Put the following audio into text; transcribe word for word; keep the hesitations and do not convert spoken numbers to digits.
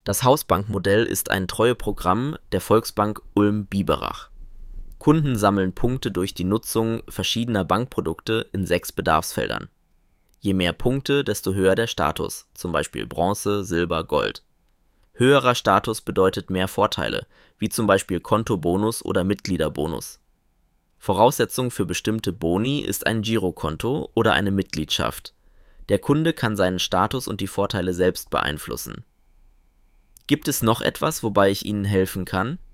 Das Hausbankmodell ist ein Treueprogramm der Volksbank Ulm-Biberach. Kunden sammeln Punkte durch die Nutzung verschiedener Bankprodukte in sechs Bedarfsfeldern. Je mehr Punkte, desto höher der Status, zum Beispiel Bronze, Silber, Gold. Höherer Status bedeutet mehr Vorteile, wie zum Beispiel Kontobonus oder Mitgliederbonus. Voraussetzung für bestimmte Boni ist ein Girokonto oder eine Mitgliedschaft. Der Kunde kann seinen Status und die Vorteile selbst beeinflussen. Gibt es noch etwas, wobei ich Ihnen helfen kann?